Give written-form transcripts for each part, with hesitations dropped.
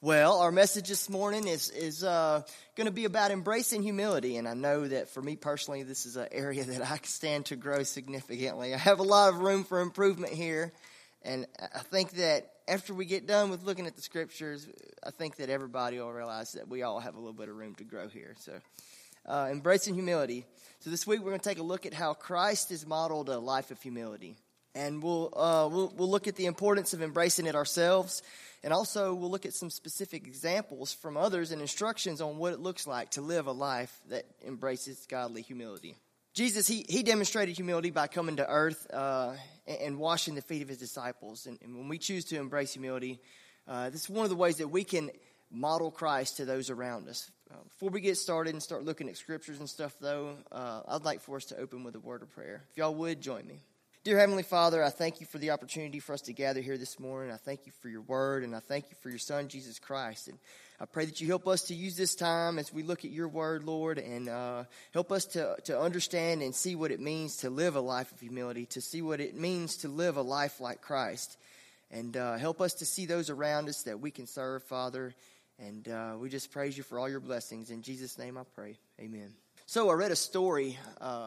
Well, our message this morning is going to be about embracing humility, and I know that for me personally, this is an area that I stand to grow significantly. I have a lot of room for improvement here, and I think that after we get done with looking at the scriptures, I think that everybody will realize that we all have a little bit of room to grow here. So, embracing humility. So this week we're going to take a look at how Christ has modeled a life of humility, and we'll look at the importance of embracing it ourselves. And also, we'll look at some specific examples from others and instructions on what it looks like to live a life that embraces godly humility. Jesus, he demonstrated humility by coming to earth and washing the feet of his disciples. And when we choose to embrace humility, this is one of the ways that we can model Christ to those around us. Before we get started and start looking at scriptures and stuff, though, I'd like for us to open with a word of prayer. If y'all would, join me. Dear Heavenly Father, I thank you for the opportunity for us to gather here this morning. I thank you for your word, and I thank you for your Son, Jesus Christ. And I pray that you help us to use this time as we look at your word, Lord, and help us to understand and see what it means to live a life of humility, to see what it means to live a life like Christ. And help us to see those around us that we can serve, Father. And we just praise you for all your blessings. In Jesus' name I pray. Amen. So I read a story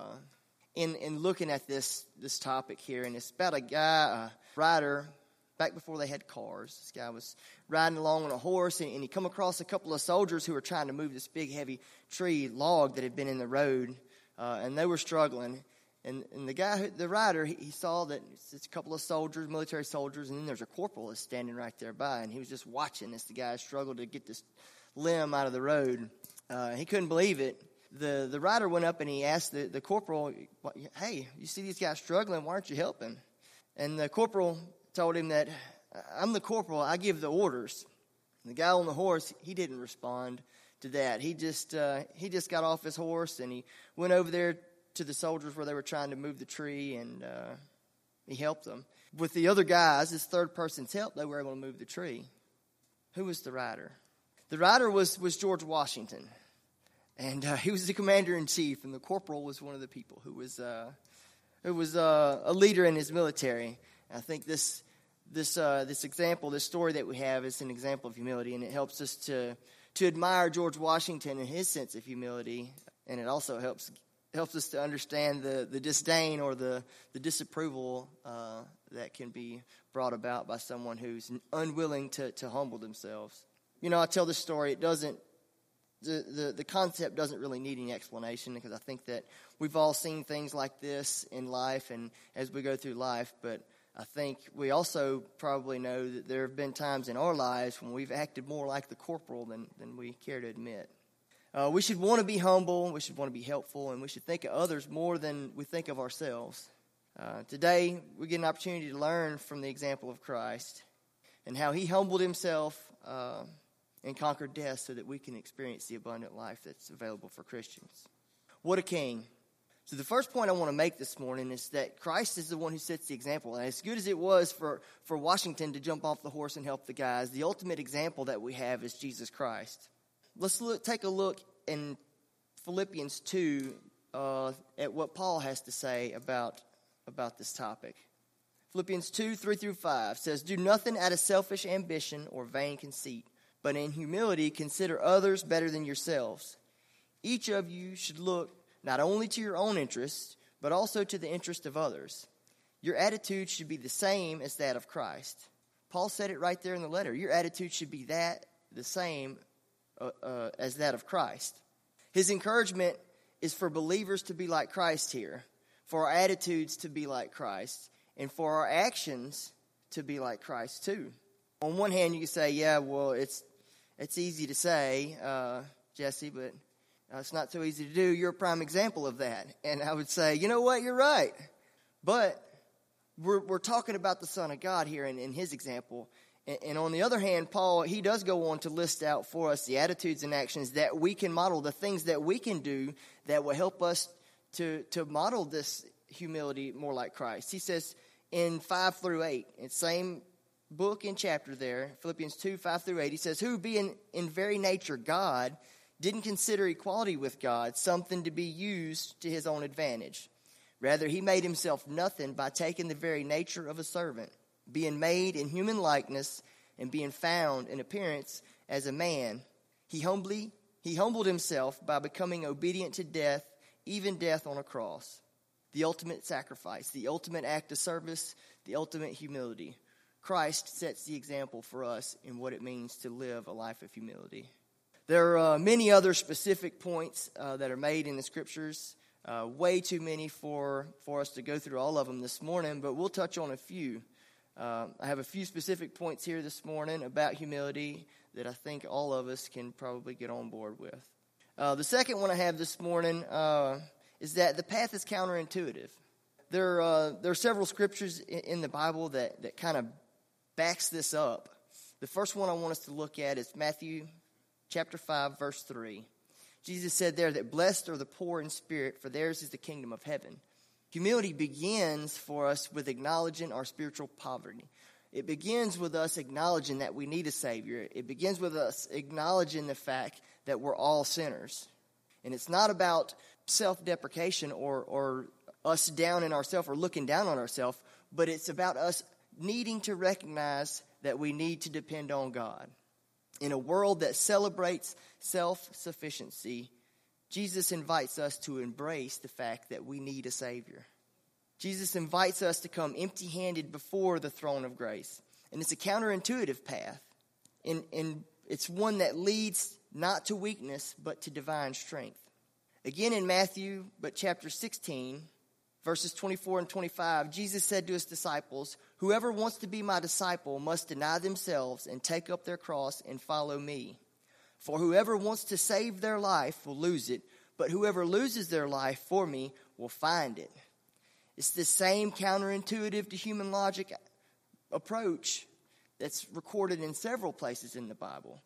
in looking at this topic here, and it's about a guy, a rider, back before they had cars. This guy was riding along on a horse, and he come across a couple of soldiers who were trying to move this big, heavy log that had been in the road, and they were struggling. And the rider, he saw that it's a couple of soldiers, military soldiers, and then there's a corporal that's standing right there by, and he was just watching as the guy struggled to get this limb out of the road. He couldn't believe it. The rider went up and he asked the corporal, "Hey, you see these guys struggling, why aren't you helping?" And the corporal told him that, "I'm the corporal, I give the orders." And the guy on the horse, he didn't respond to that. He just got off his horse and he went over there to the soldiers where they were trying to move the tree, and he helped them. With the other guys, this third person's help, they were able to move the tree. Who was the rider? The rider was George Washington. And he was the commander-in-chief, and the corporal was one of the people who was a leader in his military. And I think this example, this story that we have, is an example of humility, and it helps us to admire George Washington and his sense of humility, and it also helps us to understand the disdain or the disapproval that can be brought about by someone who's unwilling to humble themselves. You know, I tell this story, it doesn't. The concept doesn't really need any explanation, because I think that we've all seen things like this in life and as we go through life, but I think we also probably know that there have been times in our lives when we've acted more like the corporal than we care to admit. We should want to be humble, we should want to be helpful, and we should think of others more than we think of ourselves. Today, we get an opportunity to learn from the example of Christ and how he humbled himself and conquered death so that we can experience the abundant life that's available for Christians. What a king. So the first point I want to make this morning is that Christ is the one who sets the example. And as good as it was for Washington to jump off the horse and help the guys, the ultimate example that we have is Jesus Christ. Let's take a look in Philippians 2 at what Paul has to say about this topic. Philippians 2, 3 through 5 says, "Do nothing out of selfish ambition or vain conceit, but in humility consider others better than yourselves. Each of you should look not only to your own interests, but also to the interest of others. Your attitude should be the same as that of Christ." Paul said it right there in the letter. Your attitude should be the same as that of Christ. His encouragement is for believers to be like Christ here, for our attitudes to be like Christ, and for our actions to be like Christ too. On one hand, you can say, yeah, well, it's easy to say, Jesse, but it's not so easy to do. You're a prime example of that. And I would say, you know what, you're right. But we're talking about the Son of God here in his example. And on the other hand, Paul, he does go on to list out for us the attitudes and actions that we can model, the things that we can do that will help us to model this humility more like Christ. He says in 5 through 8, it's same book and chapter there, Philippians 2, 5 through 8, he says, "Who being in very nature God, didn't consider equality with God something to be used to his own advantage. Rather, he made himself nothing by taking the very nature of a servant, being made in human likeness, and being found in appearance as a man, he humbled himself by becoming obedient to death, even death on a cross. The ultimate sacrifice, the ultimate act of service, the ultimate humility. Christ sets the example for us in what it means to live a life of humility. There are many other specific points that are made in the scriptures. Way too many for us to go through all of them this morning, but we'll touch on a few. I have a few specific points here this morning about humility that I think all of us can probably get on board with. The second one I have this morning is that the path is counterintuitive. There are several scriptures in the Bible that kind of backs this up. The first one I want us to look at is Matthew chapter 5, verse 3. Jesus said there that blessed are the poor in spirit, for theirs is the kingdom of heaven. Humility begins for us with acknowledging our spiritual poverty. It begins with us acknowledging that we need a Savior. It begins with us acknowledging the fact that we're all sinners. And it's not about self-deprecation or us down in ourselves or looking down on ourselves, but it's about us needing to recognize that we need to depend on God. In a world that celebrates self-sufficiency, Jesus invites us to embrace the fact that we need a Savior. Jesus invites us to come empty-handed before the throne of grace. And it's a counterintuitive path. And it's one that leads not to weakness, but to divine strength. Again in Matthew, but chapter 16, verses 24 and 25, Jesus said to his disciples, "Whoever wants to be my disciple must deny themselves and take up their cross and follow me. For whoever wants to save their life will lose it, but whoever loses their life for me will find it." It's the same counterintuitive to human logic approach that's recorded in several places in the Bible.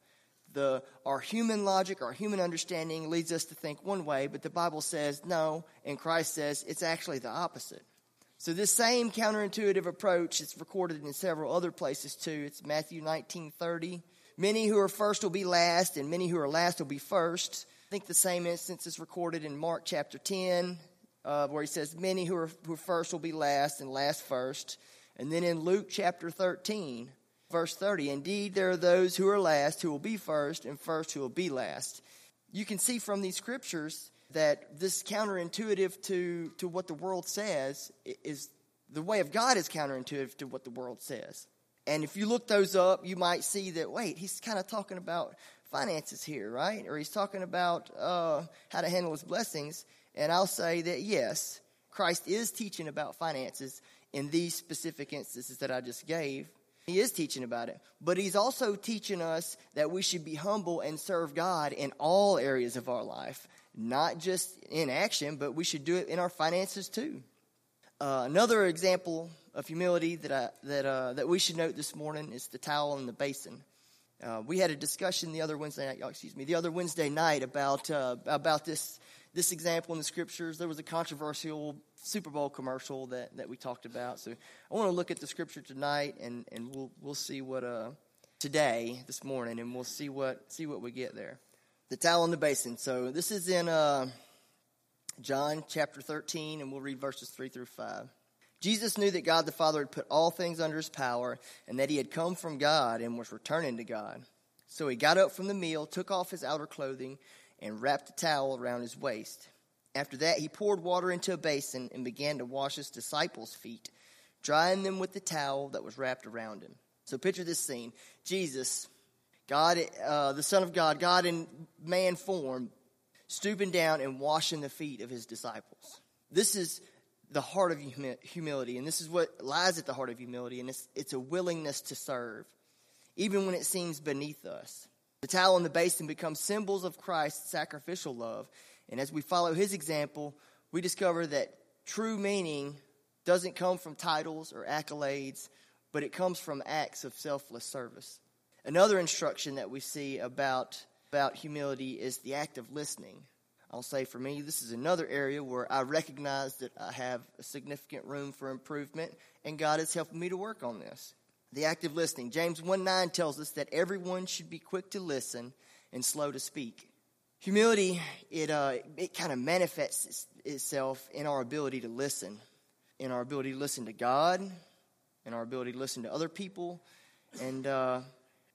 Our human logic, our human understanding leads us to think one way, but the Bible says no, and Christ says it's actually the opposite. So this same counterintuitive approach is recorded in several other places too. It's Matthew 19:30. Many who are first will be last, and many who are last will be first. I think the same instance is recorded in Mark chapter 10, where he says many who are first will be last, and last first. And then in Luke chapter 13, verse 30, "Indeed, there are those who are last who will be first, and first who will be last." You can see from these scriptures that this counterintuitive to what the world says is the way of God is counterintuitive to what the world says. And if you look those up, you might see that, wait, he's kind of talking about finances here, right? Or he's talking about how to handle his blessings. And I'll say that, yes, Christ is teaching about finances in these specific instances that I just gave. He is teaching about it. But he's also teaching us that we should be humble and serve God in all areas of our life. Not just in action, but we should do it in our finances too. Another example of humility that we should note this morning is the towel and the basin. We had a discussion the other Wednesday night about this example in the scriptures. There was a controversial Super Bowl commercial that we talked about. So I want to look at the scripture tonight, and we'll see what this morning, and we'll see what we get there. The towel and the basin. So this is in John chapter 13, and we'll read verses 3 through 5. Jesus knew that God the Father had put all things under his power, and that he had come from God and was returning to God. So he got up from the meal, took off his outer clothing, and wrapped a towel around his waist. After that, he poured water into a basin and began to wash his disciples' feet, drying them with the towel that was wrapped around him. So picture this scene. Jesus, God, the Son of God, God in man form, stooping down and washing the feet of his disciples. This is the heart of humility, and this is what lies at the heart of humility, and it's a willingness to serve, even when it seems beneath us. The towel and the basin become symbols of Christ's sacrificial love, and as we follow his example, we discover that true meaning doesn't come from titles or accolades, but it comes from acts of selfless service. Another instruction that we see about humility is the act of listening. I'll say for me, this is another area where I recognize that I have a significant room for improvement, and God is helping me to work on this. The act of listening. James 1:9 tells us that everyone should be quick to listen and slow to speak. Humility, it kind of manifests itself in our ability to listen, in our ability to listen to God, in our ability to listen to other people, and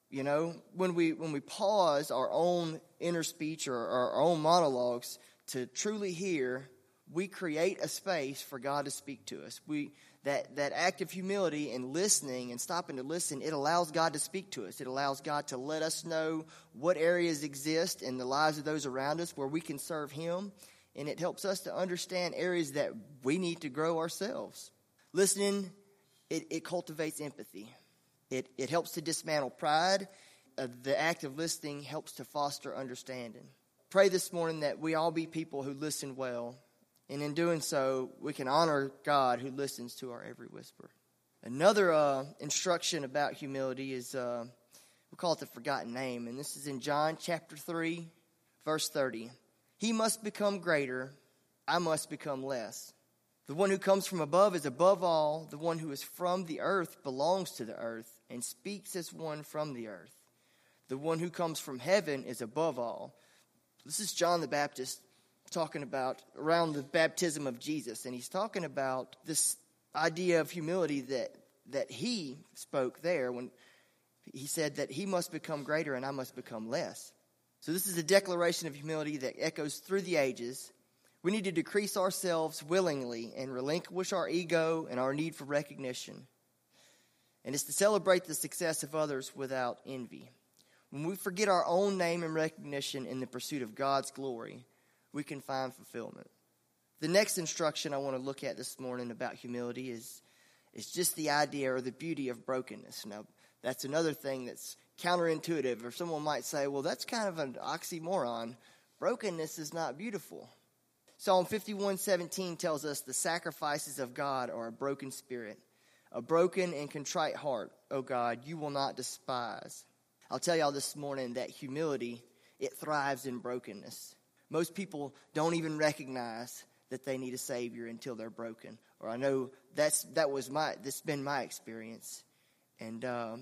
You know, when we pause our own inner speech or our own monologues to truly hear, we create a space for God to speak to us. That act of humility and listening and stopping to listen, it allows God to speak to us. It allows God to let us know what areas exist in the lives of those around us where we can serve Him. And it helps us to understand areas that we need to grow ourselves. Listening, it cultivates empathy. It helps to dismantle pride. The act of listening helps to foster understanding. Pray this morning that we all be people who listen well. And in doing so, we can honor God who listens to our every whisper. Another instruction about humility is, we call it the forgotten name. And this is in John chapter 3, verse 30. He must become greater, I must become less. The one who comes from above is above all. The one who is from the earth belongs to the earth and speaks as one from the earth. The one who comes from heaven is above all. This is John the Baptist talking about around the baptism of Jesus. And he's talking about this idea of humility that he spoke there when he said that he must become greater and I must become less. So this is a declaration of humility that echoes through the ages. We need to decrease ourselves willingly and relinquish our ego and our need for recognition. And it's to celebrate the success of others without envy. When we forget our own name and recognition in the pursuit of God's glory, we can find fulfillment. The next instruction I want to look at this morning about humility is just the idea or the beauty of brokenness. Now, that's another thing that's counterintuitive, or someone might say, well, that's kind of an oxymoron. Brokenness is not beautiful. Psalm 51:17 tells us the sacrifices of God are a broken spirit, a broken and contrite heart, O God, you will not despise. I'll tell y'all this morning that humility, it thrives in brokenness. Most people don't even recognize that they need a Savior until they're broken. Or I know that's been my experience, and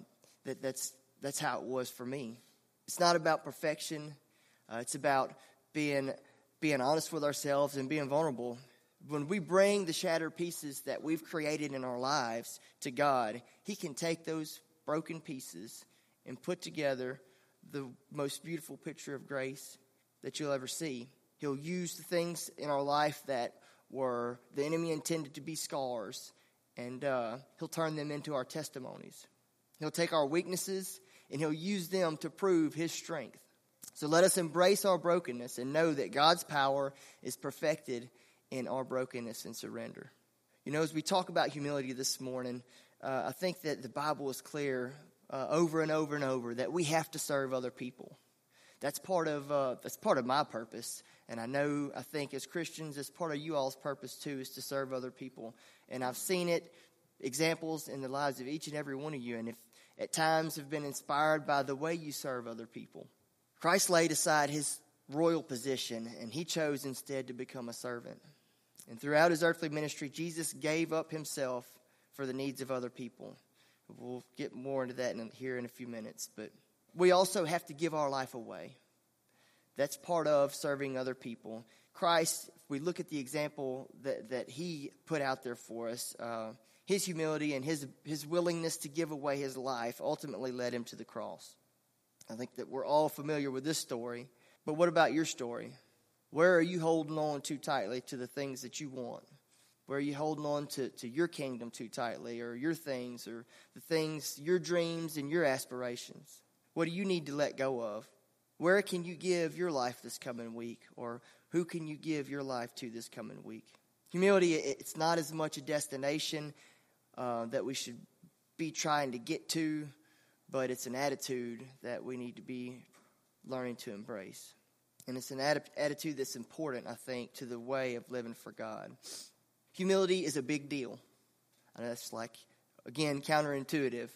that's how it was for me. It's not about perfection. It's about being honest with ourselves and being vulnerable. When we bring the shattered pieces that we've created in our lives to God, He can take those broken pieces and put together the most beautiful picture of grace that you'll ever see. He'll use the things in our life that were the enemy intended to be scars, and He'll turn them into our testimonies. He'll take our weaknesses and He'll use them to prove His strength. So let us embrace our brokenness and know that God's power is perfected in our brokenness and surrender. You know, as we talk about humility this morning, I think that the Bible is clear over and over and over that we have to serve other people. That's part of my purpose, and I think as Christians, it's part of you all's purpose too, is to serve other people. And I've seen examples in the lives of each and every one of you, and if at times have been inspired by the way you serve other people. Christ laid aside His royal position, and He chose instead to become a servant. And throughout His earthly ministry, Jesus gave up Himself for the needs of other people. We'll get more into that here in a few minutes, but we also have to give our life away. That's part of serving other people. Christ, if we look at the example that He put out there for us, His humility and his willingness to give away His life ultimately led Him to the cross. I think that we're all familiar with this story. But what about your story? Where are you holding on too tightly to the things that you want? Where are you holding on to your kingdom too tightly, or your things, or the things, your dreams and your aspirations? What do you need to let go of? Where can you give your life this coming week? Or who can you give your life to this coming week? Humility, it's not as much a destination that we should be trying to get to, but it's an attitude that we need to be learning to embrace. And it's an attitude that's important, I think, to the way of living for God. Humility is a big deal. I know that's again, counterintuitive.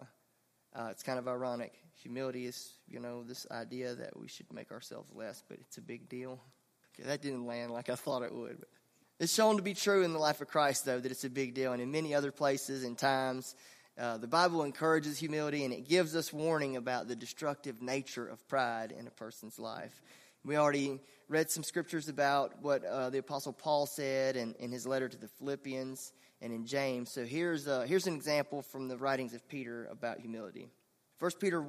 It's kind of ironic. Humility is, this idea that we should make ourselves less, but it's a big deal. Okay, that didn't land like I thought it would. But it's shown to be true in the life of Christ, though, that it's a big deal. And in many other places and times, the Bible encourages humility, and it gives us warning about the destructive nature of pride in a person's life. We already read some scriptures about what the Apostle Paul said in his letter to the Philippians and in James. So here's an example from the writings of Peter about humility. 1 Peter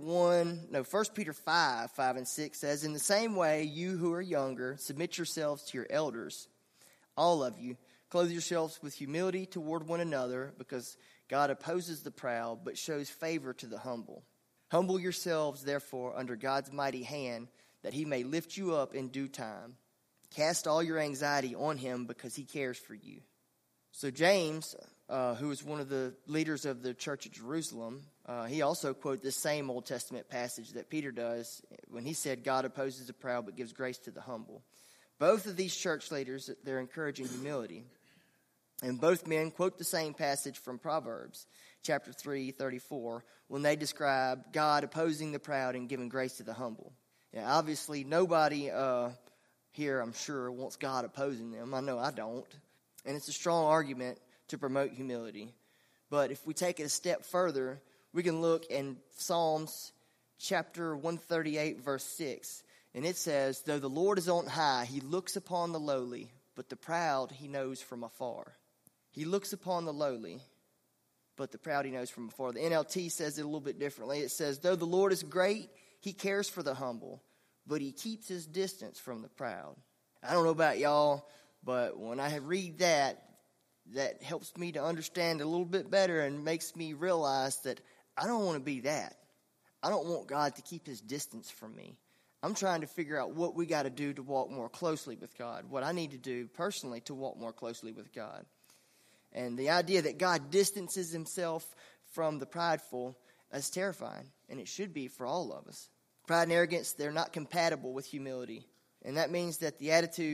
5, 5 and 6 says, "In the same way, you who are younger, submit yourselves to your elders. All of you, clothe yourselves with humility toward one another, because God opposes the proud, but shows favor to the humble. Humble yourselves, therefore, under God's mighty hand, that he may lift you up in due time. Cast all your anxiety on him, because he cares for you." So James, who was one of the leaders of the church at Jerusalem, he also quoted this same Old Testament passage that Peter does when he said, "God opposes the proud but gives grace to the humble." Both of these church leaders, they're encouraging humility. And both men quote the same passage from Proverbs, chapter 3:34, when they describe God opposing the proud and giving grace to the humble. Yeah, obviously, nobody here, I'm sure, wants God opposing them. I know I don't. And it's a strong argument to promote humility. But if we take it a step further, we can look in Psalms chapter 138, verse 6. And it says, "Though the Lord is on high, he looks upon the lowly, but the proud he knows from afar." He looks upon the lowly, but the proud he knows from afar. The NLT says it a little bit differently. It says, "Though the Lord is great, he cares for the humble, but he keeps his distance from the proud." I don't know about y'all, but when I read that helps me to understand a little bit better and makes me realize that I don't want to be that. I don't want God to keep his distance from me. I'm trying to figure out what we got to do to walk more closely with God, what I need to do personally to walk more closely with God. And the idea that God distances himself from the prideful is terrifying, and it should be for all of us. Pride and arrogance, they're not compatible with humility. And that means that these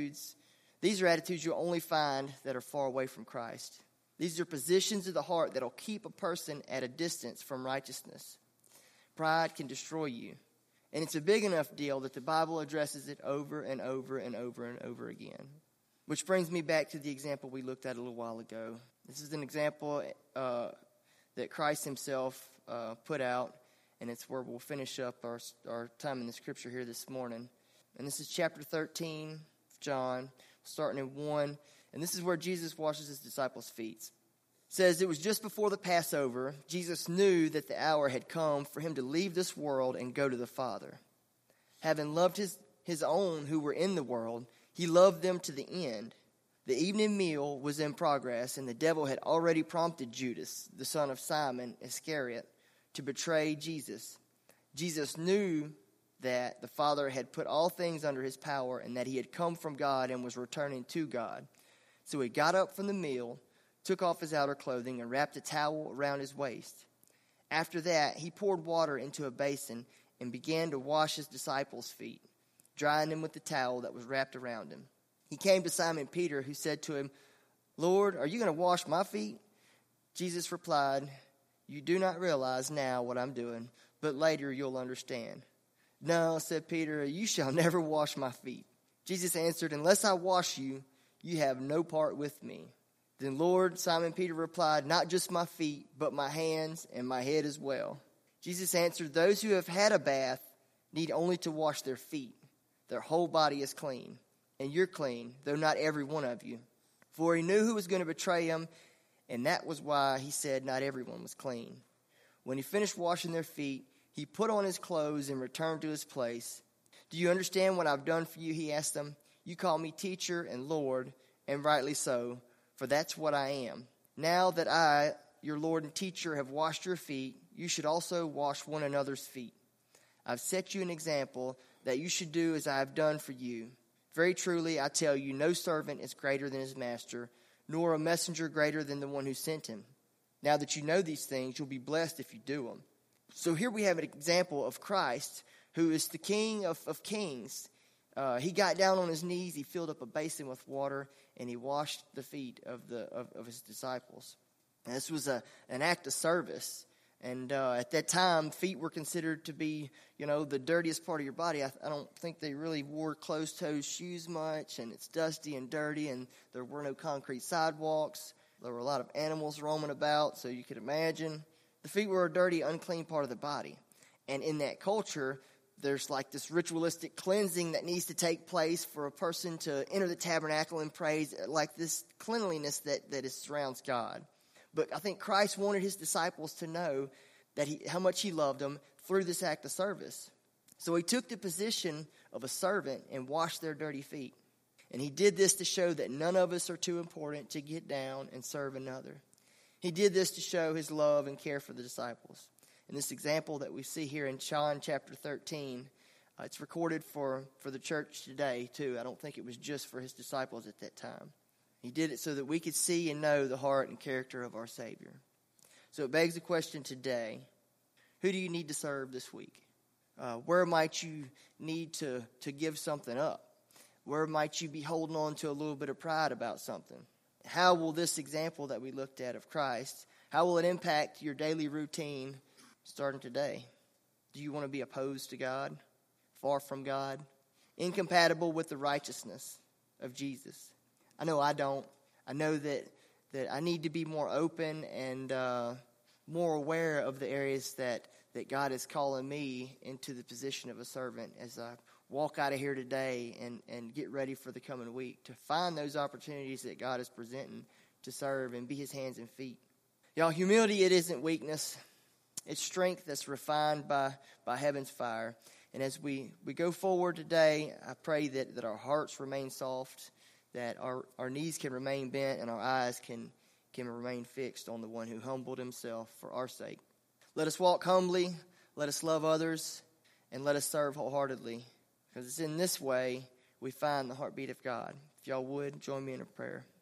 are attitudes you'll only find that are far away from Christ. These are positions of the heart that'll keep a person at a distance from righteousness. Pride can destroy you. And it's a big enough deal that the Bible addresses it over and over and over and over again. Which brings me back to the example we looked at a little while ago. This is an example that Christ himself put out, and it's where we'll finish up our time in the scripture here this morning. And this is chapter 13 of John, starting in 1. And this is where Jesus washes his disciples' feet. It says, "It was just before the Passover. Jesus knew that the hour had come for him to leave this world and go to the Father. Having loved his own who were in the world, he loved them to the end. The evening meal was in progress, and the devil had already prompted Judas, the son of Simon Iscariot, to betray Jesus. Jesus knew that the Father had put all things under his power, and that he had come from God and was returning to God. So he got up from the meal, took off his outer clothing, and wrapped a towel around his waist. After that, he poured water into a basin and began to wash his disciples' feet, drying them with the towel that was wrapped around him. He came to Simon Peter, who said to him, 'Lord, are you going to wash my feet?' Jesus replied, 'You do not realize now what I'm doing, but later you'll understand.' 'No,' said Peter, 'you shall never wash my feet.' Jesus answered, 'Unless I wash you, you have no part with me.' 'Then, Lord,' Simon Peter replied, 'not just my feet, but my hands and my head as well.' Jesus answered, 'Those who have had a bath need only to wash their feet. Their whole body is clean. And you're clean, though not every one of you.' For he knew who was going to betray him, and that was why he said not everyone was clean. When he finished washing their feet, he put on his clothes and returned to his place. 'Do you understand what I've done for you?' he asked them. 'You call me teacher and Lord, and rightly so, for that's what I am. Now that I, your Lord and teacher, have washed your feet, you should also wash one another's feet. I've set you an example that you should do as I have done for you. Very truly, I tell you, no servant is greater than his master, nor a messenger greater than the one who sent him. Now that you know these things, you'll be blessed if you do them.'" So here we have an example of Christ, who is the King of kings. He got down on his knees, he filled up a basin with water, and he washed the feet of his disciples. And this was an act of service. And at that time, feet were considered to be, the dirtiest part of your body. I don't think they really wore closed-toed shoes much, and it's dusty and dirty, and there were no concrete sidewalks. There were a lot of animals roaming about, so you could imagine. The feet were a dirty, unclean part of the body. And in that culture, there's like this ritualistic cleansing that needs to take place for a person to enter the tabernacle and praise, like this cleanliness that surrounds God. But I think Christ wanted his disciples to know that how much he loved them, through this act of service. So he took the position of a servant and washed their dirty feet. And he did this to show that none of us are too important to get down and serve another. He did this to show his love and care for the disciples. And this example that we see here in John chapter 13, it's recorded for the church today too. I don't think it was just for his disciples at that time. He did it so that we could see and know the heart and character of our Savior. So it begs the question today, who do you need to serve this week? Where might you need to give something up? Where might you be holding on to a little bit of pride about something? How will this example that we looked at of Christ, how will it impact your daily routine starting today? Do you want to be opposed to God, far from God, incompatible with the righteousness of Jesus? I know I don't. I know that I need to be more open and more aware of the areas that God is calling me into the position of a servant as I walk out of here today and get ready for the coming week, to find those opportunities that God is presenting to serve and be his hands and feet. Y'all, humility, it isn't weakness. It's strength that's refined by heaven's fire. And as we go forward today, I pray that our hearts remain soft, that our knees can remain bent, and our eyes can remain fixed on the one who humbled himself for our sake. Let us walk humbly, let us love others, and let us serve wholeheartedly, because it's in this way we find the heartbeat of God. If y'all would, join me in a prayer.